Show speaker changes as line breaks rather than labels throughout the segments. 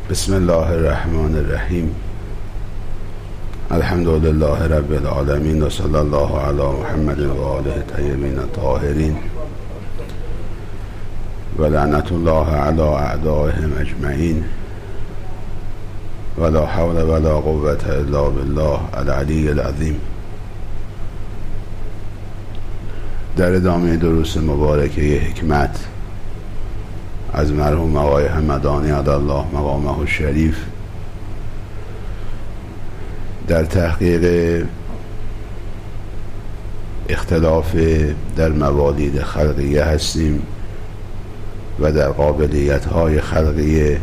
بسم الله الرحمن الرحیم. الحمد لله رب العالمین و صلی الله علی محمد و آله الطیبین الطاهرین و لعنت الله علی اعدائهم اجمعین و لا حول ولا قوة الا بالله العلی العظیم. در ادامه دروس مبارکه حکمت از مرحوم آقای همدانی علی الله مقامه الشریف در تحقیق اختلاف در موالید خلقیه هستیم و در قابلیت‌های خلقیه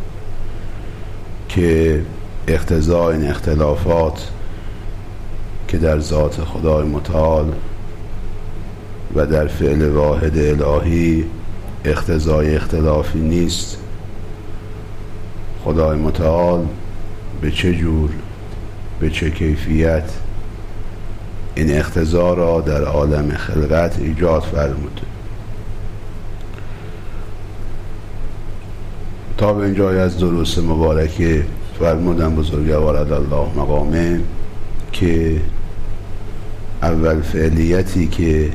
که اقتضاء این اختلافات که در ذات خدای متعال و در فعل واحد الهی اقتضای اختلافی نیست. خدای متعال به چه جور، به چه کیفیت این اقتضا را در عالم خلقت ایجاد فرمود. تا به اینجای از دروس مبارکه فرمودن بزرگوار علی الله مقامه که اول فعلیتی که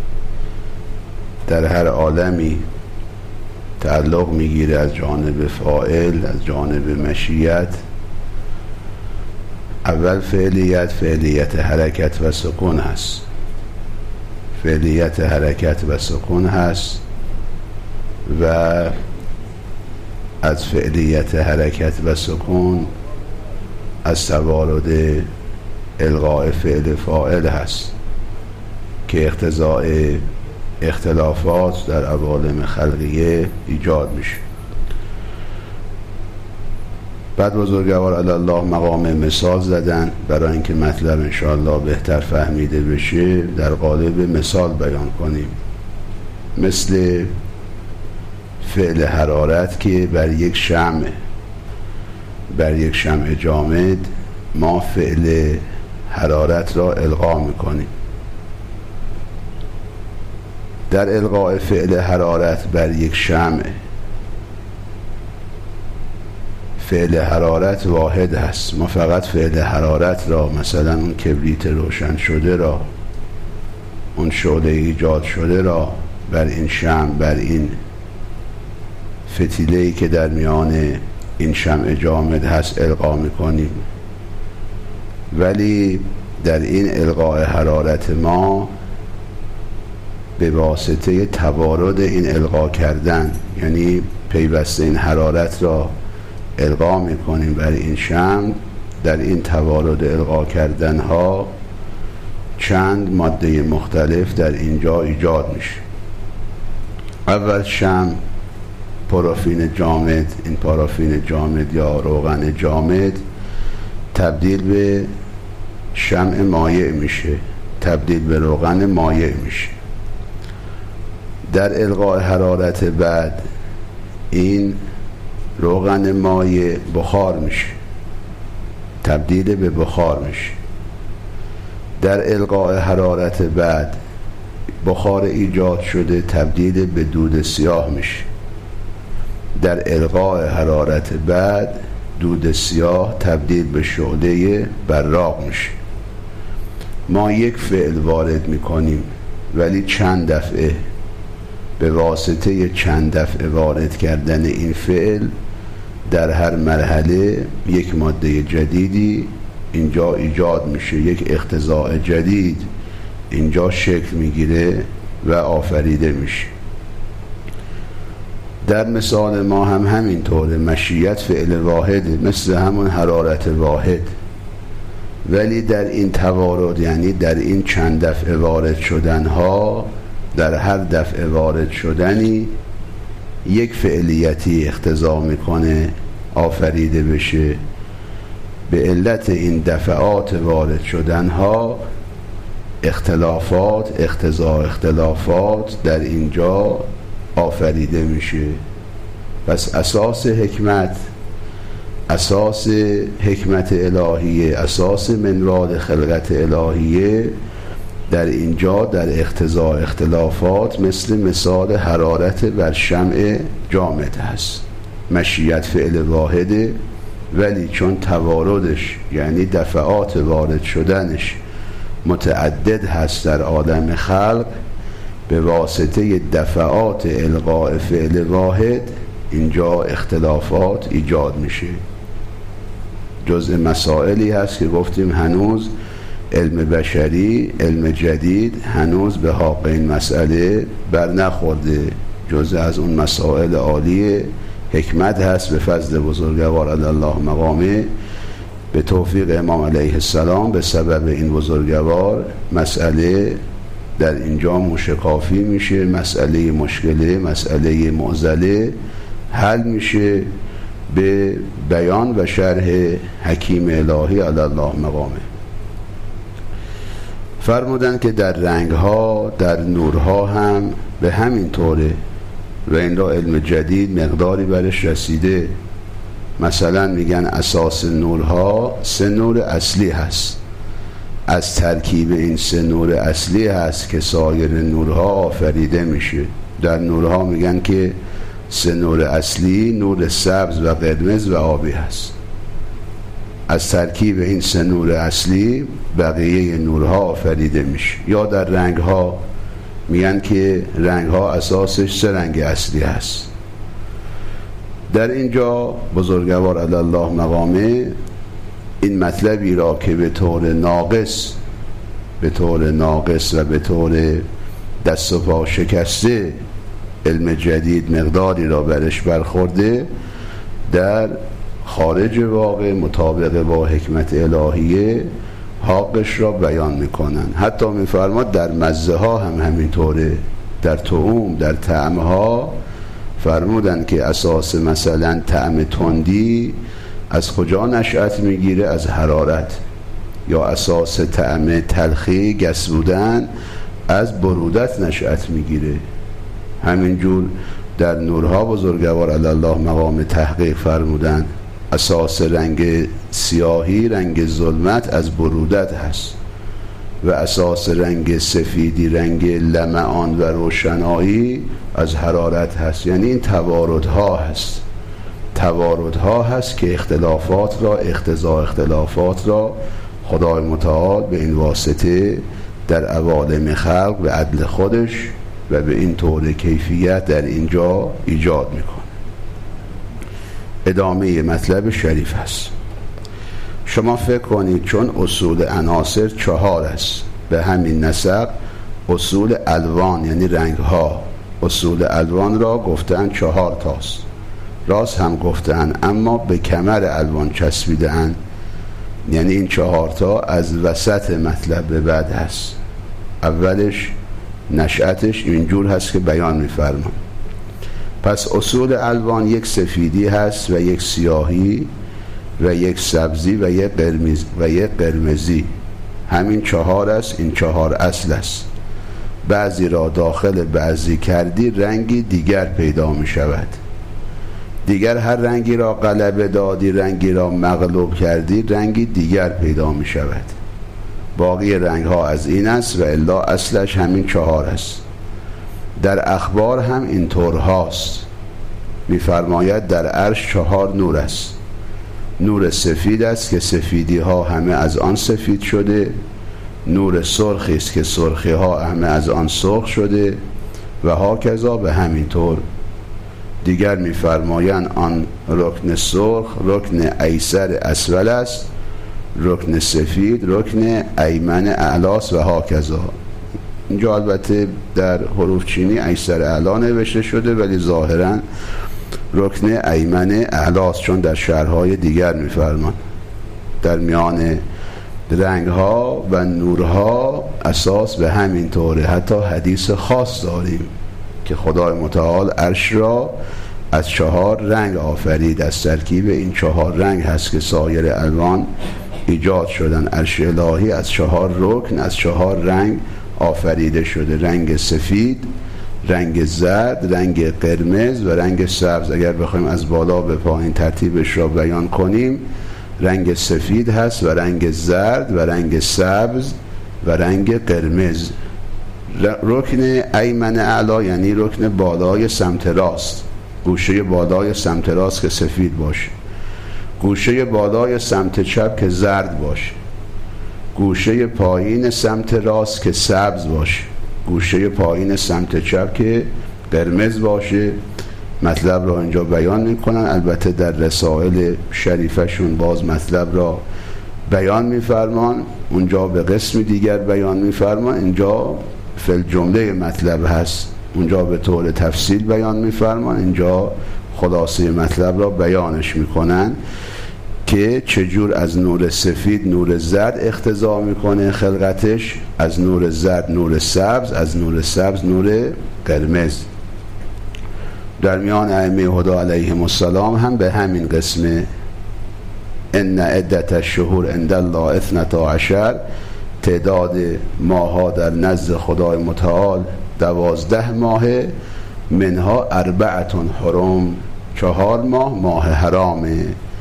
در هر عالمی تعلق میگیره از جانب فاعل، از جانب مشیت، اول فعلیت حرکت و سکون هست. فعلیت حرکت و سکون هست و از فعلیت حرکت و سکون از توارد الغاء فعل فاعل هست که اقتضاء اختلافات در عوالم خلقیه ایجاد میشه. بعد بزرگوار علی الله مقام مثال زدن برای اینکه مطلب انشاءالله بهتر فهمیده بشه در قالب مثال بیان کنیم. مثل فعل حرارت که بر یک شمع جامد ما فعل حرارت را القا میکنیم. در القاء فعل حرارت بر یک شمع فعل حرارت واحد هست. ما فقط فعل حرارت را، مثلا اون کبریت روشن شده را، اون شعله ایجاد شده را بر این شمع، بر این فتیله‌ای که در میان این شمع جامد هست القا میکنیم. ولی در این القاء حرارت ما به واسطه توارد این القا کردن، یعنی پیوسته این حرارت را القا میکنیم بر این شمع، در این توارد القا کردن ها چند ماده مختلف در اینجا ایجاد میشه. اول شمع پارافین جامد، این پارافین جامد یا روغن جامد تبدیل به شمع مایع میشه، تبدیل به روغن مایع میشه. در القاء حرارت بعد این روغن مایع بخار میشه، تبدیل به بخار میشه. در القاء حرارت بعد بخار ایجاد شده تبدیل به دود سیاه میشه. در القاء حرارت بعد دود سیاه تبدیل به شعله براق میشه. ما یک فعل وارد میکنیم ولی چند دفعه به واسطه چند دفعه وارد کردن این فعل در هر مرحله یک ماده جدیدی اینجا ایجاد میشه، یک اقتضاء جدید اینجا شکل میگیره و آفریده میشه. در مثال ما هم همینطوره. مشیت فعل واحده، مثل همون حرارت واحد، ولی در این توارد، یعنی در این چند دفعه وارد شدن ها، در هر دفعه وارد شدنی یک فعلیتی اقتضا میکنه آفریده بشه. به علت این دفعات وارد شدن ها اختلافات، اختلافات در اینجا آفریده میشه. پس اساس حکمت الهیه، اساس منوال خلقت الهیه در اینجا در اقتضاء اختلافات مثل مثال حرارت بر شمع جامد هست. مشیت فعل واحده، ولی چون تواردش یعنی دفعات وارد شدنش متعدد هست در عالم خلق، به واسطه دفعات القاء فعل واحد اینجا اختلافات ایجاد میشه. جزء مسائلی هست که گفتیم هنوز علم بشری، علم جدید هنوز به حق این مسئله بر نخورده. جزء از اون مسائل عالی حکمت هست به فضل بزرگوار علی الله مقامه، به توفیق امام علیه السلام، به سبب این بزرگوار مسئله در اینجا موشکافی میشه، مسئله مشکله، مسئله معضله حل میشه به بیان و شرح حکیم الهی علی الله مقامه. فرمودن که در رنگها، در نورها هم به همین طوره و این را علم جدید مقداری برش رسیده. مثلا میگن اساس نورها 3 نور اصلی هست، از ترکیب این 3 نور اصلی هست که سایر نورها آفریده میشه. در نورها میگن که 3 نور اصلی نور سبز و قرمز و آبی هست. از ترکیب این 3 نور اصلی بقیه نورها آفریده میشه. یا در رنگها میگن که رنگها اساسش 3 رنگ اصلی هست. در اینجا بزرگوار علی الله مقامه این مطلبی را که به طور ناقص و به طور دست و پا شکسته علم جدید مقداری را برش برخورده، در خارج واقع مطابق با حکمت الهیه حقش را بیان میکنن. حتی میفرماد در مزه ها هم همینطوره، در طعوم، در طعم ها فرمودن که اساس مثلا طعم تندی از کجا نشأت میگیره؟ از حرارت. یا اساس طعم تلخی، گس بودن، از برودت نشأت میگیره. همینجور در نورها بزرگوار علی الله مقام تحقیق فرمودن اساس رنگ سیاهی، رنگ ظلمت، از برودت هست و اساس رنگ سفیدی، رنگ لمعان و روشنایی از حرارت هست. یعنی این تواردها هست که اختلافات را، اقتضاء اختلافات را خدای متعال به این واسطه در عوالم خلق به عدل خودش و به این طور کیفیت در اینجا ایجاد میکنه. ادامه مطلب شریف هست. شما فکر کنید چون اصول عناصر 4 است، به همین نسق اصول الوان یعنی رنگ ها، اصول الوان را گفتن 4 تاست. راست هم گفتن، اما به کمر الوان چسبیدن. یعنی این 4 تا از وسط مطلب به بعد هست. اولش نشأتش اینجور هست که بیان می‌فرمان. پس اصول الوان 1 سفیدی هست و 1 سیاهی و 1 سبزی و 1 قرمزی. همین 4 است. این 4 اصل است. بعضی را داخل بعضی کردی رنگی دیگر پیدا می شود. دیگر هر رنگی را غلبه دادی، رنگی را مغلوب کردی، رنگی دیگر پیدا می شود. باقی رنگ ها از این است و الا اصلش همین 4 است. در اخبار هم این طور هاست. می فرماید در عرش 4 نور است. نور سفید است که سفیدی ها همه از آن سفید شده، نور سرخی است که سرخی ها همه از آن سرخ شده و هاکذا به همین طور. دیگر می فرمایند آن رکن سرخ رکن ایسر اسفل است، رکن سفید رکن ایمن اعلاست و هاکذا. اینجا البته در حروف چینی ایسر اعلا نوشته شده ولی ظاهرا رکن ایمن اعلاست، چون در شرحهای دیگر می‌فرمان. در میان رنگ‌ها و نورها اساس به همین طوره. حتی حدیث خاص داریم که خدای متعال عرش را از 4 رنگ آفرید. از ترکیب این 4 رنگ هست که سایر الوان ایجاد شدن. عرش الهی از 4 رکن، از 4 رنگ آفریده شده. رنگ سفید، رنگ زرد، رنگ قرمز و رنگ سبز. اگر بخوایم از بالا به پایین ترتیبش را بیان کنیم، رنگ سفید هست و رنگ زرد و رنگ سبز و رنگ قرمز. رکن ایمن اعلا یعنی رکن بالای سمت راست. گوشه بالای سمت راست که سفید باشه، گوشه بالای سمت چپ که زرد باشه، گوشه پایین سمت راست که سبز باشه، گوشه پایین سمت چپ که قرمز باشه. مطلب را اینجا بیان میکنن. البته در رسائل شریفشون باز مطلب را بیان میفرمان، اونجا به قسم دیگر بیان میفرمان، اینجا فل جمله مطلب هست، اونجا به طور تفصیل بیان میفرمان، اینجا خلاصه مطلب را بیانش میکنن که چجور از نور سفید نور زرد اقتضا میکنه خلقتش، از نور زرد نور سبز، از نور سبز نور قرمز. در میان ائمه هدی علیهم السلام هم به همین قسمه ان عدت الشهور عند الله 12، تعداد ماه‌ها در نزد خدای متعال 12 ماهه، منها 4 حرم، 4 ماه ماه حرامه،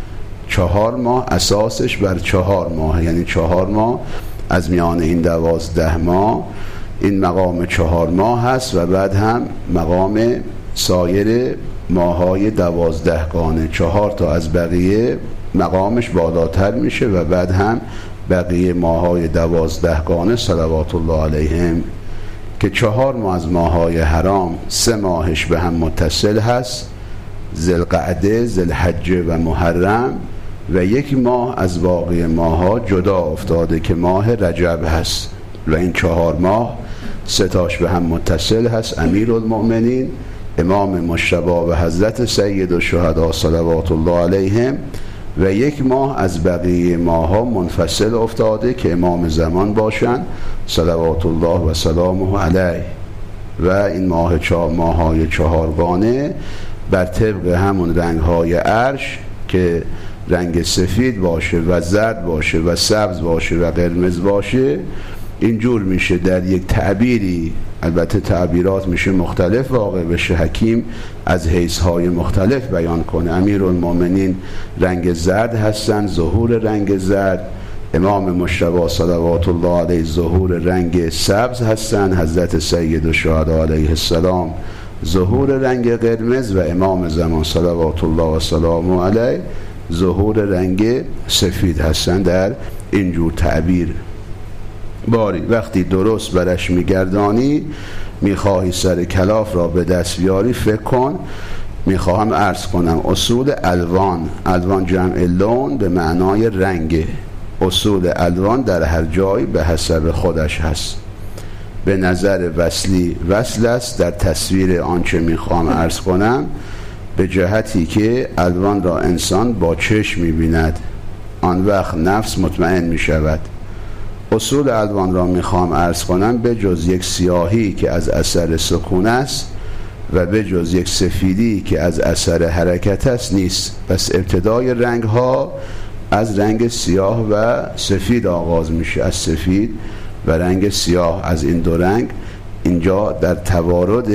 4 ماه اساسش بر 4 ماه، یعنی 4 ماه از میان این 12 ماه این مقام 4 ماه هست و بعد هم مقام سایر ماه‌های 12 گانه، 4 تا از بقیه مقامش بالاتر میشه و بعد هم بقیه ماه‌های 12 گانه صلوات الله علیهم که 4 ماه از ماه‌های حرام 3 ماهش به هم متصل هست، ذوالقعده، ذوالحجه و محرم، و 1 ماه از باقی ماه‌ها جدا افتاده که ماه رجب هست و این 4 ماه 3 تاش به هم متصل هست. امیرالمؤمنین امام مجتبی و حضرت سید الشهدا صلوات الله علیهم، و 1 ماه از بقیه ماه‌ها منفصل افتاده که امام زمان باشند صلوات الله و سلامه علیه. و این ماه‌های 4 گانه بر طبق همون رنگ‌های عرش که رنگ سفید باشه و زرد باشه و سبز باشه و قرمز باشه، اینجور میشه در یک تعبیری، البته تعبیرات میشه مختلف واقع بشه، حکیم از حیث‌های مختلف بیان کنه. امیرالمؤمنین رنگ زرد هستن، ظهور رنگ زرد، امام مجتبی صلوات الله علیه ظهور رنگ سبز هستن، حضرت سید الشهدا علیه السلام ظهور رنگ قرمز و امام زمان صلوات الله و سلامه علیه ظهور رنگ سفید هستن. در اینجور تعبیر باری وقتی درست برش میگردانی، میخواهی سر کلاف را به دست بیاری، فکر کن. میخواهم عرض کنم اصول الوان، الوان جمع لون به معنای رنگ، اصول الوان در هر جایی به حسب خودش هست. به نظر وصلی وصل است در تصویر آنچه میخواهم عرض کنم، به جهتی که الوان را انسان با چشم میبیند، آن وقت نفس مطمئن میشود. اصول الوان را میخوام عرض کنم به جز یک سیاهی که از اثر سکون است و به جز یک سفیدی که از اثر حرکت است نیست. پس ابتدای رنگ ها از رنگ سیاه و سفید آغاز میشه، از سفید و رنگ سیاه. از این 2 رنگ اینجا در توارد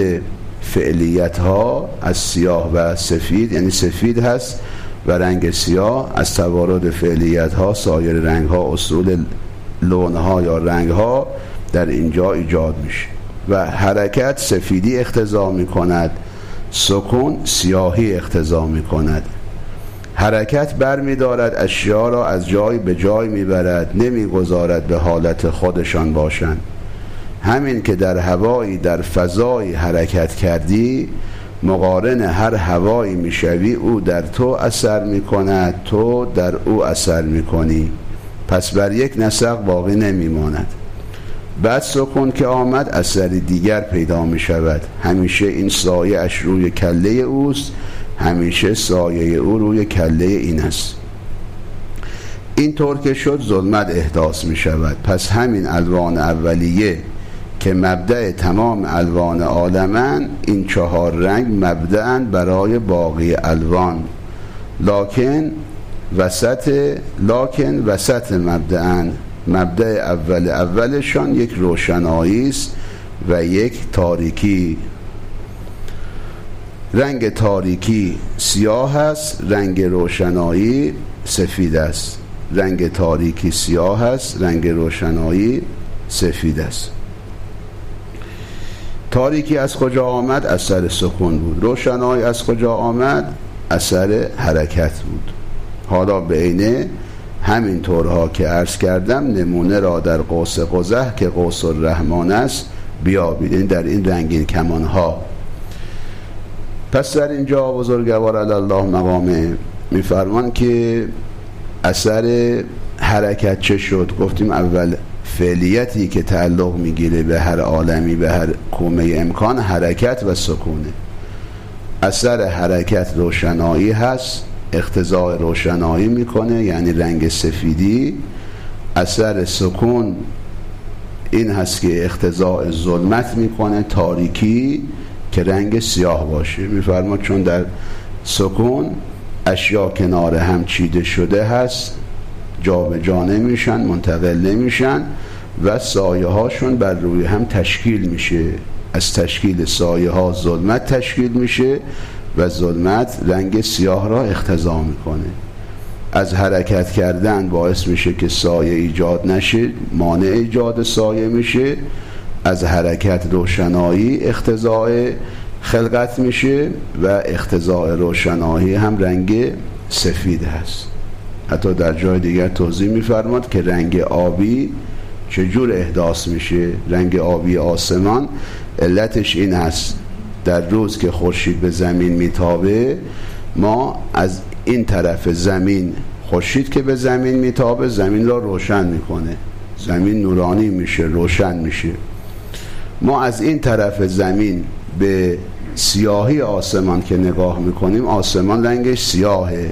فعلیت ها از سیاه و سفید، یعنی سفید هست و رنگ سیاه، از توارد فعلیت ها سایر رنگ ها، اصول لون ها یا رنگ ها در اینجا ایجاد میشه. و حرکت سفیدی اقتضا میکند، سکون سیاهی اقتضا میکند. حرکت بر می‌دارد اشیا را از جای به جای میبرد، نمیگذارد به حالت خودشان باشند. همین که در هوایی در فضایی حرکت کردی، مقارن هر هوایی میشوی، او در تو اثر میکند، تو در او اثر میکنی، پس بر یک نسق باقی نمیماند. بعد سکون که آمد اثر دیگر پیدا میشود، همیشه این سایه اش روی کله اوست، همیشه سایه او روی کله این است. این طور که شد ظلمت احداث می شود. پس همین الوان اولیه که مبدأ تمام الوان عالمن، این 4 رنگ مبدأن برای باقی الوان، لکن وسط مبدأن. مبدأ اولشان یک روشنایی است و یک تاریکی. رنگ تاریکی سیاه است، رنگ روشنایی سفید است. رنگ تاریکی سیاه است، رنگ روشنایی سفید است. تاریکی از کجا آمد؟ اثر سکون بود. روشنایی از کجا آمد؟ اثر حرکت بود. حالا به عینه همین طورها که عرض کردم نمونه را در قوس قزح که قوس الرحمن است بیابید. این در این رنگین کمان ها. پس در اینجا بزرگوار الله مقامه میفرمان که اثر حرکت چه شد؟ گفتیم اول فعلیتی که تعلق میگیره به هر عالمی، به هر کومه امکان، حرکت و سکونه. اثر حرکت روشنایی هست، اقتضاء روشنایی میکنه یعنی رنگ سفیدی. اثر سکون این هست که اقتضاء ظلمت میکنه، تاریکی، که رنگ سیاه باشه. میفرماد چون در سکون اشیا کنار هم چیده شده هست، جا به جا نمیشن، منتقل نمیشن و سایه هاشون بر روی هم تشکیل میشه. از تشکیل سایه ها ظلمت تشکیل میشه و ظلمت رنگ سیاه را اقتضا میکنه. از حرکت کردن باعث میشه که سایه ایجاد نشه، مانع ایجاد سایه میشه. از حرکت روشنایی اقتضای خلقت میشه و اقتضای روشنایی هم رنگ سفید هست. حتی در جای دیگر توضیح میفرماد که رنگ آبی چجور احداث میشه. رنگ آبی آسمان علتش این هست در روز که خورشید به زمین میتابه، ما از این طرف زمین، خورشید که به زمین میتابه زمین را روشن میکنه، زمین نورانی میشه، روشن میشه. ما از این طرف زمین به سیاهی آسمان که نگاه میکنیم، آسمان رنگش سیاهه،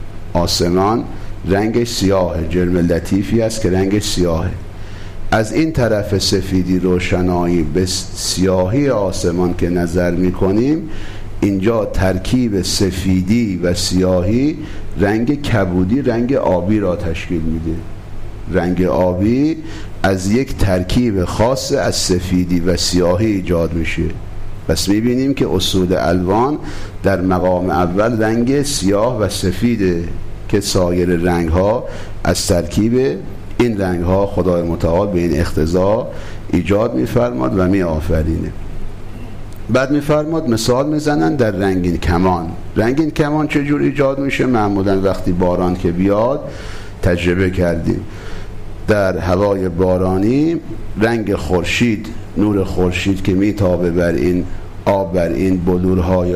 آسمان رنگش سیاهه، جرم لطیفی است که رنگش سیاهه. از این طرف سفیدی روشنایی به سیاهی آسمان که نظر میکنیم، اینجا ترکیب سفیدی و سیاهی رنگ کبودی، رنگ آبی را تشکیل میده. رنگ آبی از یک ترکیب خاص از سفیدی و سیاهی ایجاد میشه. پس میبینیم که اصول الوان در مقام اول رنگ سیاه و سفیده که سایر رنگ ها از ترکیب این رنگ ها خدای متعال به این اقتضا ایجاد میفرماد و می آفرینه. بعد میفرماد مثال میزنن در رنگین کمان. رنگین کمان چجور ایجاد میشه؟ معمولا وقتی باران که بیاد تجربه کردیم، در هوای بارانی رنگ خورشید، نور خورشید که میتابه بر این آب، بر این بلورهای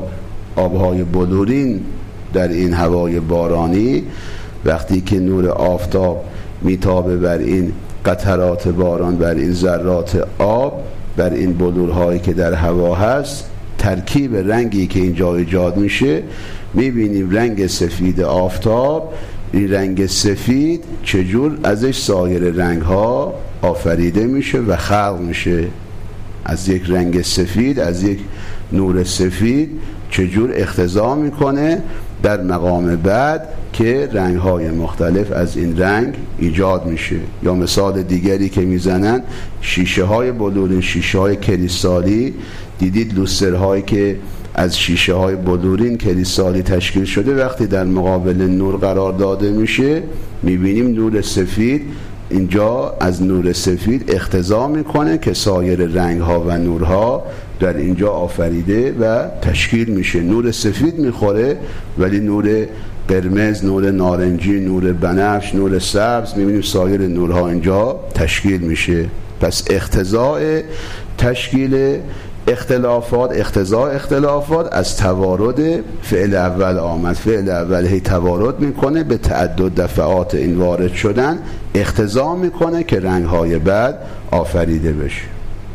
آبهای بلورین در این هوای بارانی، وقتی که نور آفتاب میتابه بر این قطرات باران، بر این ذرات آب، بر این بلورهایی که در هوا هست، ترکیب رنگی که اینجا ایجاد میشه، میبینیم رنگ سفید آفتاب، این رنگ سفید چجور ازش سایر رنگ ها آفریده میشه و خلق میشه. از یک رنگ سفید، از یک نور سفید چجور اقتضا میکنه در مقام بعد که رنگ های مختلف از این رنگ ایجاد میشه. یا مثال دیگری که میزنن شیشه های بلورین، شیشه های کریستالی، دیدید لوسترهایی که از شیشه های بلورین کریستالی تشکیل شده، وقتی در مقابل نور قرار داده میشه میبینیم نور سفید اینجا از نور سفید اقتضا میکنه که سایر رنگ ها و نورها در اینجا آفریده و تشکیل میشه. نور سفید میخوره ولی نور قرمز، نور نارنجی، نور بنفش، نور سبز، میبینیم سایر نورها اینجا تشکیل میشه. پس اقتضاء تشکیل اختلافات، اقتضاء اختلافات از توارد فعل اول آمد. فعل اول هی توارد میکنه، به تعدد دفعات این وارد شدن اقتضا میکنه که رنگهای بعد آفریده بشه.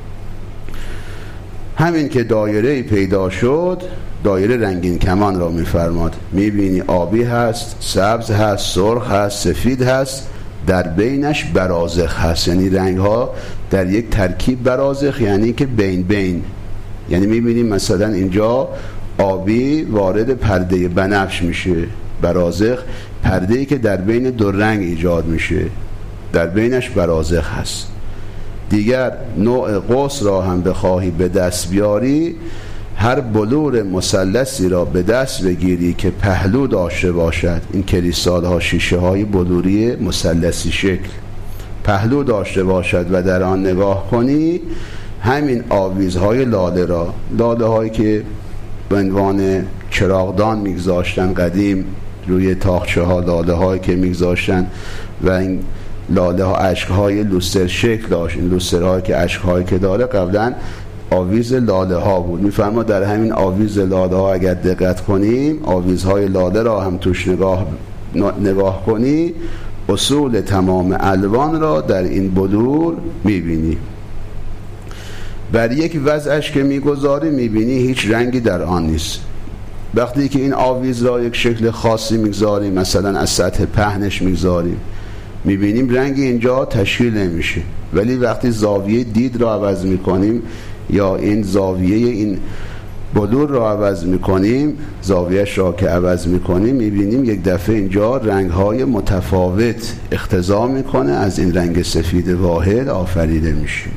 همین که دایره پیدا شد، دایره رنگین کمان را میفرماد. میبینی آبی هست، سبز هست، سرخ هست، سفید هست، در بینش برازخ هست، یعنی رنگ ها در یک ترکیب برازخ، یعنی که بین بین. یعنی میبینیم مثلا اینجا آبی وارد پرده بنفش میشه، برازخ پرده‌ای که در بین دو رنگ ایجاد میشه، در بینش برازخ هست. دیگر نوع قوس را هم بخواهی به دست بیاری، هر بلور مثلثی را به دست بگیری که پهلو داشته باشد، این کریستال ها شیشه های بلوری مثلثی شکل پهلو داشته باشد و در آن نگاه کنی، همین آویزهای لاله هایی که به عنوان چراغدان میگذاشتن قدیم روی تاقچه ها، لاله هایی که میگذاشتن و این لاله ها عشق های لوستر شکل داشت. این لوستر هایی که عشق هایی که داره قبلا آویز لاله ها بود. میفرما در همین آویز لاله ها اگر دقت کنیم، آویزهای لاله را هم توش نگاه کنی، اصول تمام الوان را در این بلور میبینی. بر یک وضعش که میگذاری میبینی هیچ رنگی در آن نیست. وقتی که این آویز را یک شکل خاصی میگذاریم، مثلا از سطح پهنش میگذاریم، میبینیم رنگی اینجا تشکیل نمیشه. ولی وقتی زاویه دید را عوض میکنیم یا این زاویه این بلور را عوض میکنیم، زاویهش را که عوض میکنیم، میبینیم یک دفعه اینجا رنگهای متفاوت اقتضا میکنه از این رنگ سفید واحد آفریده میشه.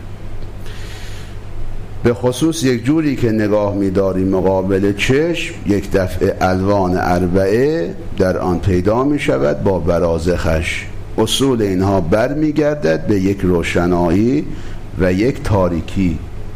به خصوص یک جوری که نگاه می‌داریم مقابل چشم، یک دفعه الوان اربعه در آن پیدا می‌شود با برازخش. اصول اینها برمیگردد به یک روشنایی و یک تاریکی.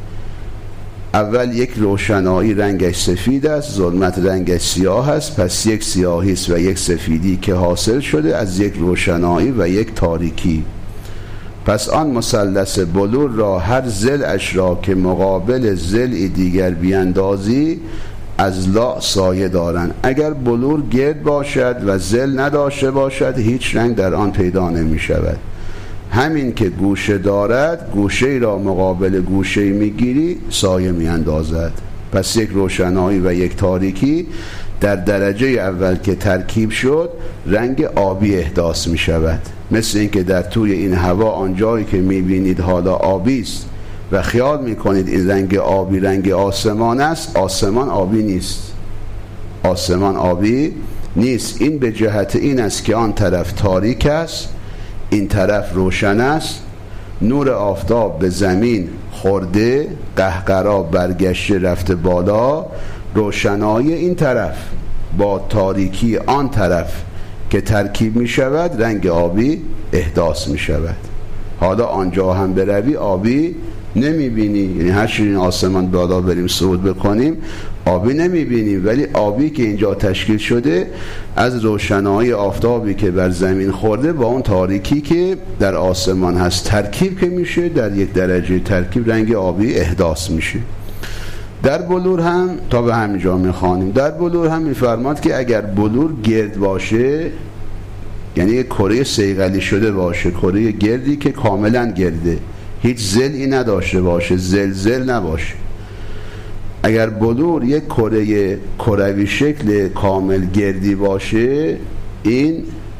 اول یک روشنایی رنگش سفید است، ظلمت رنگش سیاه است، پس یک سیاهی است و یک سفیدی که حاصل شده از یک روشنایی و یک تاریکی. پس آن مثلث بلور را هر ضلعش را که مقابل ضلع دیگر بیندازی از لا سایه دارند. اگر بلور گرد باشد و ضلع نداشته باشد هیچ رنگ در آن پیدا نمی شود. همین که گوشه دارد، گوشه را مقابل گوشه میگیری سایه می اندازد. پس یک روشنایی و یک تاریکی در درجه اول که ترکیب شد رنگ آبی احداث می شود. مثل اینکه در توی این هوا آنجایی که می بینید حالا آبی است و خیال می کنید این رنگ آبی رنگ آسمان است، آسمان آبی نیست. آسمان آبی نیست. این به جهت این است که آن طرف تاریک است، این طرف روشن است. نور آفتاب به زمین خورده، قهقرا برگشته رفته بالا، روشنایی این طرف با تاریکی آن طرف که ترکیب می شود رنگ آبی احداث می شود. حالا آنجا هم بروی آبی نمی بینی، یعنی هر چیزی آسمان بالا بریم صعود بکنیم آبی نمی بینیم، ولی آبی که اینجا تشکیل شده از روشنایی آفتابی که بر زمین خورده با اون تاریکی که در آسمان هست ترکیب که میشه، در یک درجه ترکیب رنگ آبی احداث میشه. در بلور هم تا به همینجا میخوانیم. در بلور هم میفرماد که اگر بلور گرد باشه، یعنی یک کره صیقلی شده باشه، کره گردی که کاملا گرده، هیچ ضلعی نداشته باشه، زلزل نباشه. اگر بلور یک کره کروی شکل کامل گردی باشه، این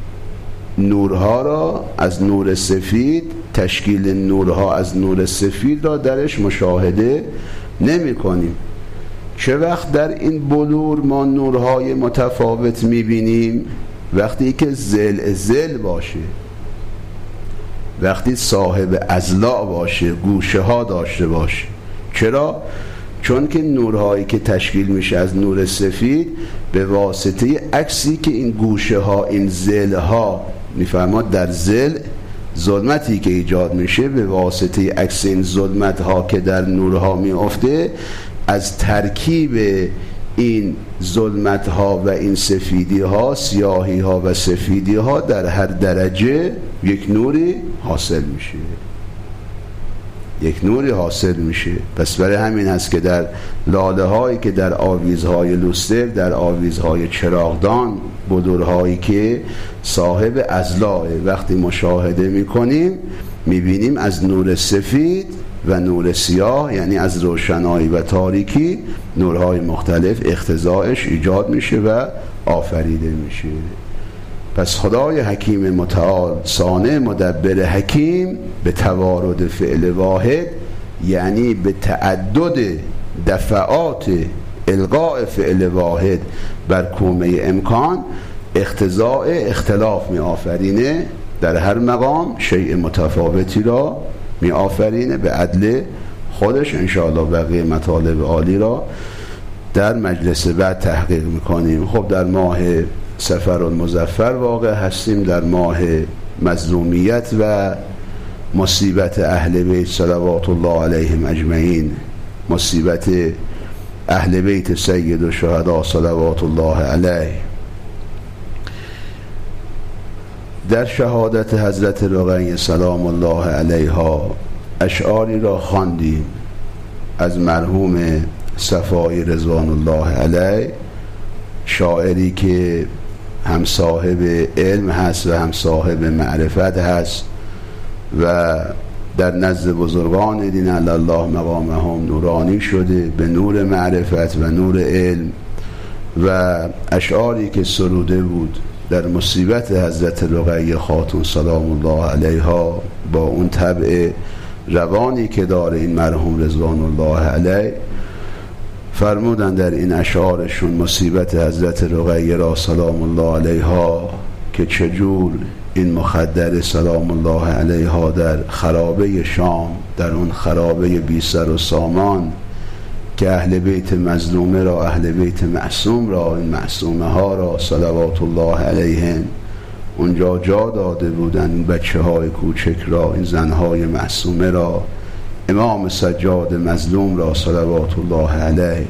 نورها را از نور سفید، تشکیل نورها از نور سفید را درش مشاهده نمی کنیم. چه وقت در این بلور ما نورهای متفاوت می بینیم؟ وقتی که زل باشه، وقتی صاحب اضلاع باشه، گوشه ها داشته باشه. چرا؟ چون که نورهایی که تشکیل میشه از نور سفید به واسطه عکسی که این گوشه ها، این زل ها، میفرماد در زل ظلمتی که ایجاد میشه به واسطه عکس این ظلمت ها که در نورها میافته، از ترکیب این ظلمت ها و این سفیدی ها، سیاهی ها و سفیدی ها در هر درجه یک نوری حاصل میشه، یک نوری حاصل میشه. پس برای همین هست که در لاله هایی که در آویزهای لوستر، در آویزهای چراغدان، بلورهایی که صاحب اضلاع، وقتی مشاهده میکنیم میبینیم از نور سفید و نور سیاه، یعنی از روشنایی و تاریکی، نورهای مختلف اقتضاعش ایجاد میشه و آفریده میشه. پس خدای حکیم متعال، صانع مدبر حکیم، به توارد فعل واحد، یعنی به تعدد دفعات القاء فعل واحد بر کومه امکان، اقتضاء اختلاف می آفرینه. در هر مقام شیء متفاوتی را می آفرینه به عدل خودش. انشاءالله بقیه مطالب عالی را در مجلس بعد تحقیق میکنیم. خب در ماه سفر المظفر واقع هستیم، در ماه مظلومیت و مصیبت اهل بیت صلوات الله علیهم اجمعین، مصیبت اهل بیت سید الشهدا صلوات الله علیه. در شهادت حضرت رقیه سلام الله علیها اشعاری را خواندیم از مرحوم صفایی رضوان الله علیه، شاعری که هم صاحب علم هست و هم صاحب معرفت هست و در نزد بزرگان دین الله مقامهم نورانی شده به نور معرفت و نور علم، و اشعاری که سروده بود در مصیبت حضرت رقیه خاتون سلام الله علیها با اون طبع روانی که داره این مرحوم رضوان الله علیه، فرمودن در این اشعارشون مصیبت حضرت رقیه را سلام الله علیها که چجور این مخدر سلام الله علیها در خرابه شام، در اون خرابه بی سر و سامان که اهل بیت مظلومه را، اهل بیت معصوم را، این معصومه ها را صلوات الله علیهم اونجا جا داده بودن، این بچه های کوچک را، این زن های معصومه را، امام سجاد مظلوم را صلوات الله علیه.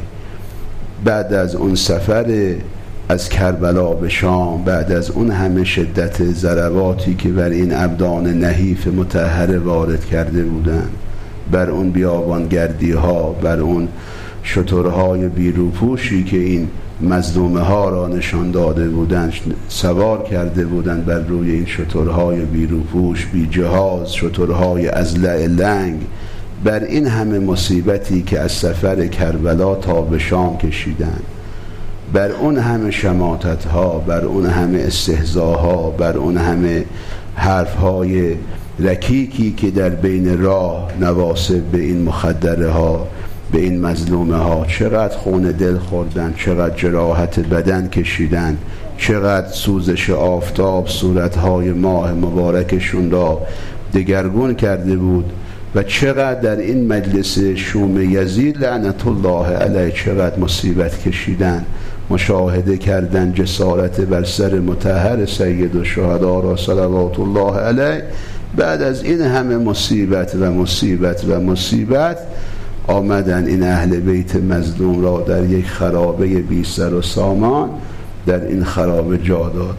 بعد از اون سفر از کربلا به شام، بعد از اون همه شدت ضرباتی که بر این ابدان نحیف مطهر وارد کرده بودند، بر اون بیابانگردی ها، بر اون شترهای بیروپوشی که این مظلومه ها را نشان داده بودند، سوار کرده بودند بر روی این شترهای بیروپوش بی جهاز، شترهای ازلع لنگ، بر این همه مصیبتی که از سفر کربلا تا به شام کشیدند، بر اون همه شماتت ها، بر اون همه استهزاها، بر اون همه حرف های رکیکی که در بین راه نواسب به این مخدره ها، به این مظلومه ها چقدر خون دل خوردن، چقدر جراحت بدن کشیدن، چقدر سوزش آفتاب صورتهای ماه مبارکشون را دگرگون کرده بود، و چقدر در این مجلس شوم یزید لعنت الله علیه چقدر مصیبت کشیدن، مشاهده کردن جسارت بر سر مطهر سید الشهدا را صلوات الله علیه. بعد از این همه مصیبت و مصیبت و مصیبت آمدن این اهل بیت مظلوم را در یک خرابه بی سر و سامان در این خرابه جا دادن،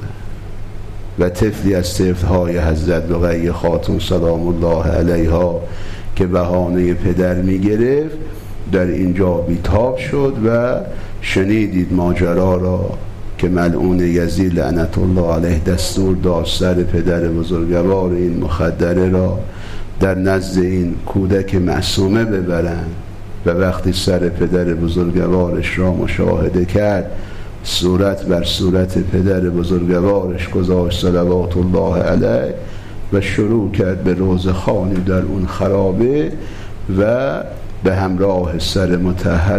و طفلی از طفل‌های حضرت رقیه خاتون سلام الله علیها که بهانه پدر می گرفت در اینجا بیتاب شد و شنیدید ماجرا را که ملعون یزید لعنت الله علیه دستور داد سر پدر بزرگوار این مخدره را در نزد این کودک معصومه ببرند، و وقتی سر پدر بزرگوارش را مشاهده کرد صورت بر صورت پدر بزرگوارش گذاشت صلوات الله علیه و شروع کرد به روزخوانی در اون خرابه و به همراه سر مطهر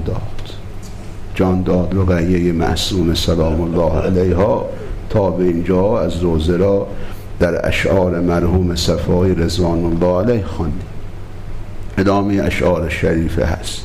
جان داد رقیه معصوم سلام الله علیها. تا به اینجا از روزه را در اشعار مرحوم صفایی رضوان الله علیه خواندیم. ادامه اشعار شریفه هست.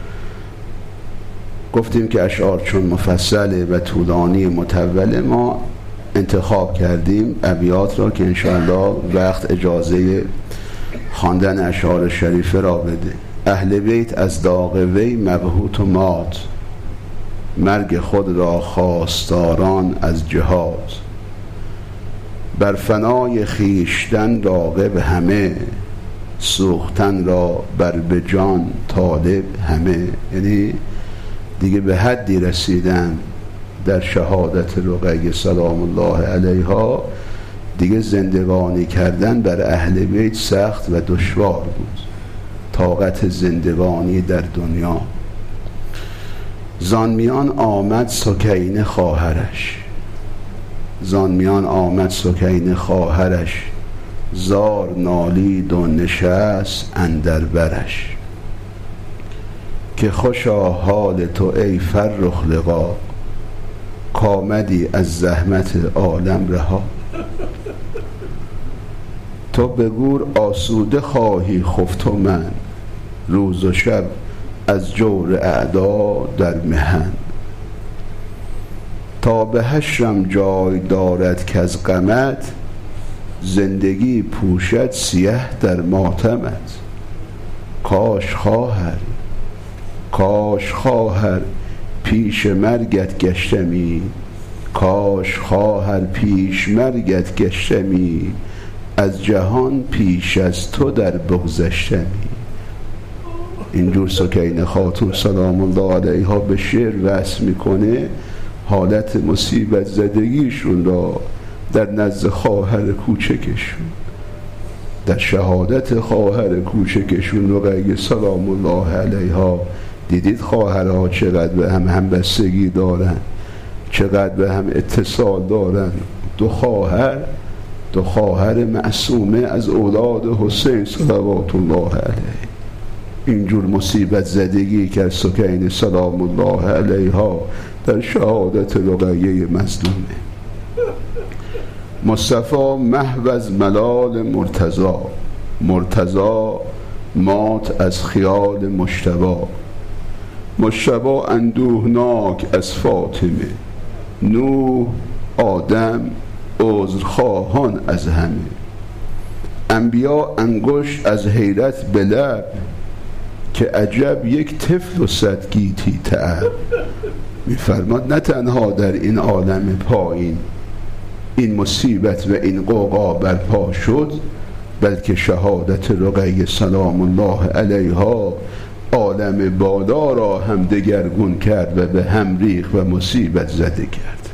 گفتیم که اشعار چون مفصله و طولانی مطوله ما انتخاب کردیم ابیات را که انشاءالله وقت اجازه خواندن اشعار شریفه را بده. اهل بیت از داغ وی مبهوت و مات، مرگ خود را خواستاران از جهاد، بر فنای خیشتن راغب همه، سوختن را بر به جان طالب همه. یعنی دیگه به حدی رسیدن در شهادت رقیه سلام الله علیها، دیگه زندگانی کردن بر اهل بیت سخت و دشوار بود، طاقت زندگانی در دنیا. زانمیان آمد سکینه خواهرش، زار نالید و نشست اندر برش، که خوشا حال تو ای فرخ لقا، کامدی از زحمت عالم رها. تو به گور آسوده خواهی خفت و من، روز و شب از جور اعدا در محن. تا به حشرم جای دارد که از غمت، زندگی پوشد سیه در ماتمت. کاش خواهر پیش مرگت گشتمی، کاش خواهر پیش مرگت گشتمی، از جهان پیش از تو در بگذشتمی. اینجور سکینه خاتون سلام الله علیها به شعر وصف میکنه حالت مصیبت زدگیشون را در نزد خواهر کوچکشون، در شهادت خواهر کوچکشون رقیه سلام الله علیها. دیدید خواهرها چقدر به هم همبستگی دارن، چقدر به هم اتصال دارن. دو خواهر معصومه از اولاد حسین صلوات الله علیه. اینجور مصیبت زدگی که از سکینه سلام الله علیها در شهادت رقیه مظلومه. مصطفی محو از ملال مرتضی مات از خیال مجتبی اندوهناک از فاطمه، نوح آدم عذرخواهان از همه. انبیا انگشت از حیرت به لب، که عجب یک طفل و صد گیتی تعب. میفرماد نه تنها در این عالم پایین این مصیبت و این قوقا برپا شد، بلکه شهادت رقیه سلام الله علیها عالم بالا را هم دگرگون کرد و به هم ریخت و مصیبت زده کرد.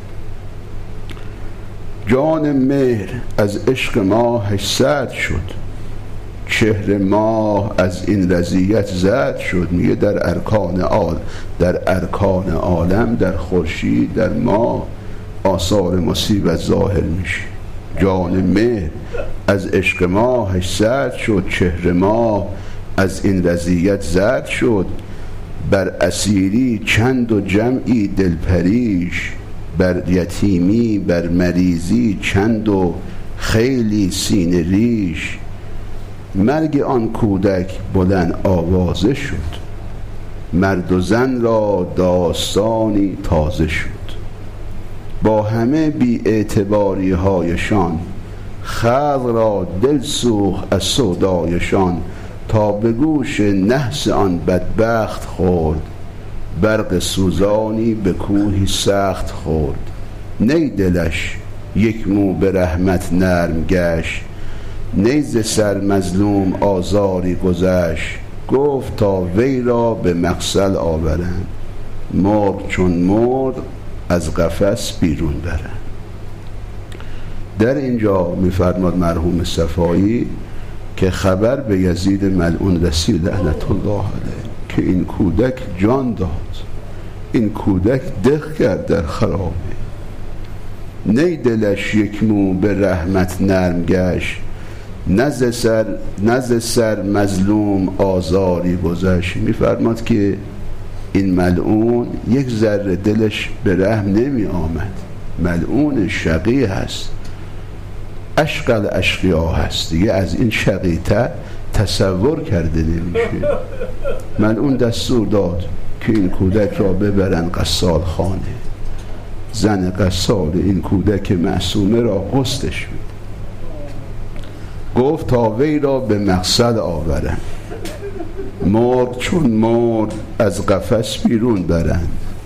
جان مهر از عشق ماهش سرد شد، چهر ماه از این رضیت زرد شد. میگه در ارکان عالم، در خورشید، در ماه آثار مصیبت ظاهر میشه. جان مهر از عشق ماهش سرد شد، چهر ماه از این رضیت زرد شد. بر اسیری چند و جمعی دلپریش، بر یتیمی بر مریضی چند و خیلی سینه ریش. مرگ آن کودک بلند آوازه شد، مرد و زن را داستانی تازه شد. با همه بی اعتباری هایشان، خلق را دل سوخت از سودایشان. تا به گوش نحس آن بدبخت خورد، برق سوزانی به کوهی سخت خورد. نی دلش یک مو به رحمت نرم گشت، نی ز سر مظلوم آزاری گذشت. گفت تا وی را به مقصل آورند، مرغ چون مرد از قفس بیرون برند. در اینجا میفرماد مرحوم صفایی که خبر به یزید ملعون رسید لعنت الله علیه که این کودک جان داد، این کودک دق کرد در خرابه. نی دلش یک مو به رحمت نرم گشت، نه ز سر مظلوم آزاری گذشت. میفرماد که این ملعون یک ذره دلش به رحم نمی آمد. ملعون شقی هست، اشقل اشقیا هست، دیگه از این شقی‌تر تصور کرده نمیشه. ملعون دستور داد که این کودک را ببرن قصال خانه. زن قصال این کودک معصومه را غسلش بید. گفت تا وی را به مقصد آورن، مرد چون مرد از قفس بیرون برند.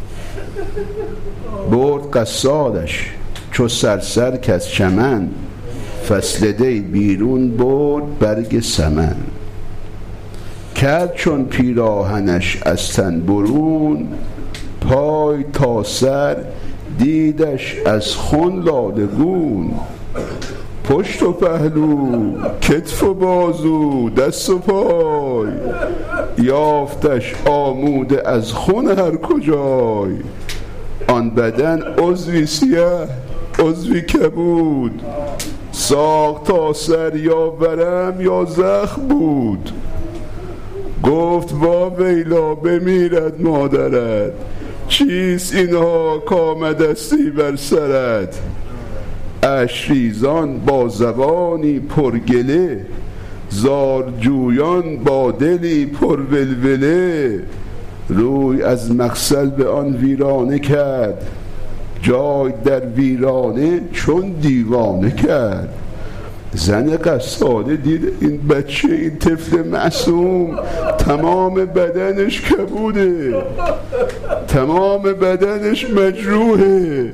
برد قصالش چو سرسر کز چمن، فصل دی بیرون برد برگ سمن. کرد چون پیراهنش از تن برون، پای تا سر دیدش از خون لالگون. پشت و پهلو، کتف و بازو، دست و پای، یافتش آموده از خون هر کجای. آن بدن عضوی سیه عضوی کبود، ساق تا سر یا ورم یا زخم بود. گفت وا ویلا بمیرد مادرت، چیست اینها کامدستی بر سرت. اشکریزان با زبانی پرگله، زارجویان با دلی پر ولوله. روی از مقصل به آن ویرانه کرد، جای در ویرانه چون دیوانه کرد. زن قصاده دید این بچه، این طفل معصوم تمام بدنش کبوده، تمام بدنش مجروحه.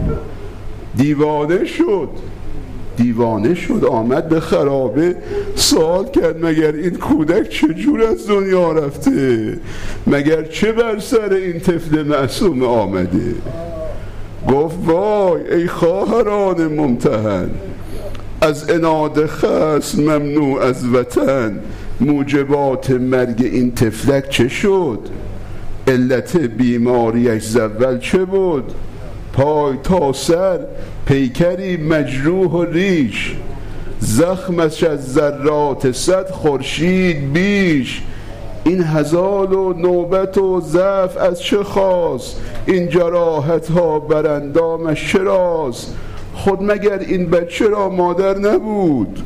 دیوانه شد آمد به خرابه، سوال کرد مگر این کودک چجور از دنیا رفته؟ مگر چه بر سر این طفل معصوم آمده؟ گفت وای ای خواهران ممتحن، از عناد خصم ممنوع از وطن، موجبات مرگ این طفلک چه شد؟ علت بیماریش زول چه بود؟ پای تا سر پیکری مجروح و ریش، زخمش از ذرات 100 خورشید بیش. این هزال و نوبت و ضعف از چه خاست؟ این جراحت ها بر اندامش چراست؟ خود مگر این بچه را مادر نبود؟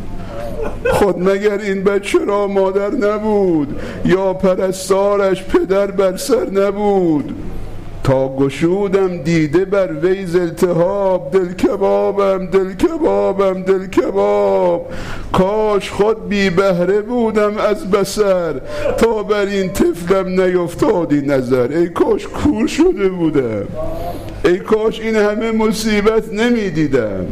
یا پرستارش پدر بر سر نبود؟ تا گشودم دیده بر وی ز التهاب، دل کباب. کاش خود بی بهره بودم از بصر، تا بر این طفلم نیفتادی نظر. ای کاش کور شده بودم، ای کاش این همه مصیبت نمی دیدم.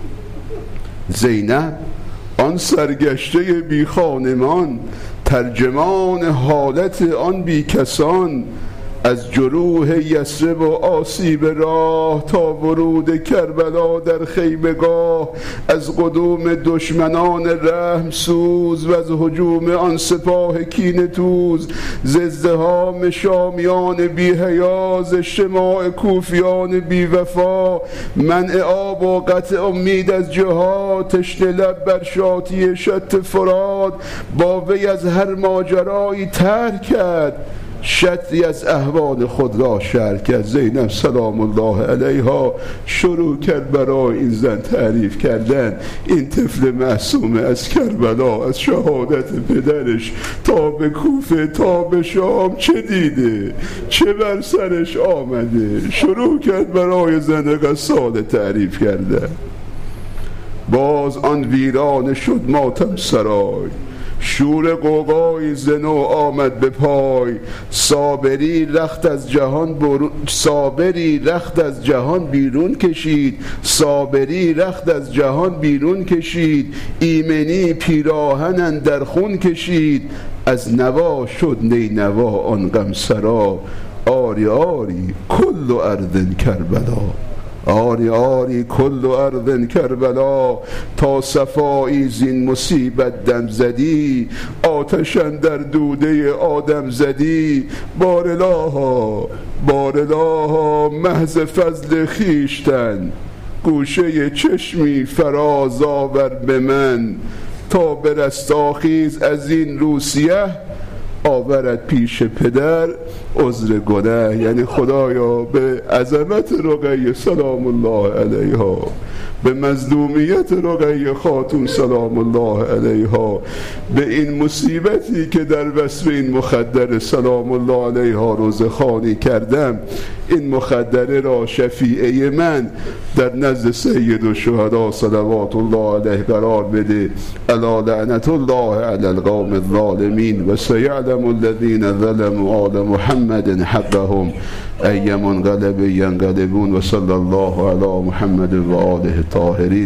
زینب آن سرگشته بی خانمان، ترجمان حالت آن بی کسان، از جروح یثرب و آسیب راه، تا ورود کربلا در خیمگاه، از قدوم دشمنان رحم سوز، و از هجوم آن سپاه کینه توز، ز ازدحام شامیان بی حیا، ز اجتماع کوفیان بی وفا، منع آب و قطع امید از جهاد، تشنه لب بر شاطی شط فرات، با وی از هر ماجرایی طرح کرد، شطری از احوال خود را شرح کرد. زینب سلام الله علیها شروع کرد برای این زن تعریف کردن این طفل معصومه، از کربلا، از شهادت پدرش تا به کوفه تا به شام چه دیده، چه بر سرش آمده. شروع کرد برای زن قصاده تعریف کردن. باز آن ویرانه شد ماتم سرای، شور قوقای زنو آمد به پای. صابری رخت از جهان بیرون کشید، ایمنی پیراهن اندر خون کشید. از نوا شد نینوا آن غم سرا، آری آری کل ارض کربلا. آری کل ارض کربلا، تا صفایی زین مصیبت دم زدی، آتش اندر دوده آدم زدی. بارالها محض فضل خیشتن، گوشه چشمی فراز آور به من. تا به رستاخیز از این روسیه، آورد پیش پدر عذر گناه. یعنی خدایا به عظمت رقیه سلام الله علیها، به مظلومیت رقیه خاتون سلام الله علیها، به این مصیبتی که در وصف این مخدر سلام الله علیها روزخوانی کردم، این مخدره را شفیعه من در نزد سید الشهدا صلوات الله علیه قرار بده. الا لعنت الله علی القوم الظالمین، و سیعلم الذین ظلموا آل محمد حقهم ای منقلب ینقلبون. و صلی الله علی محمد و آله الطاهرین.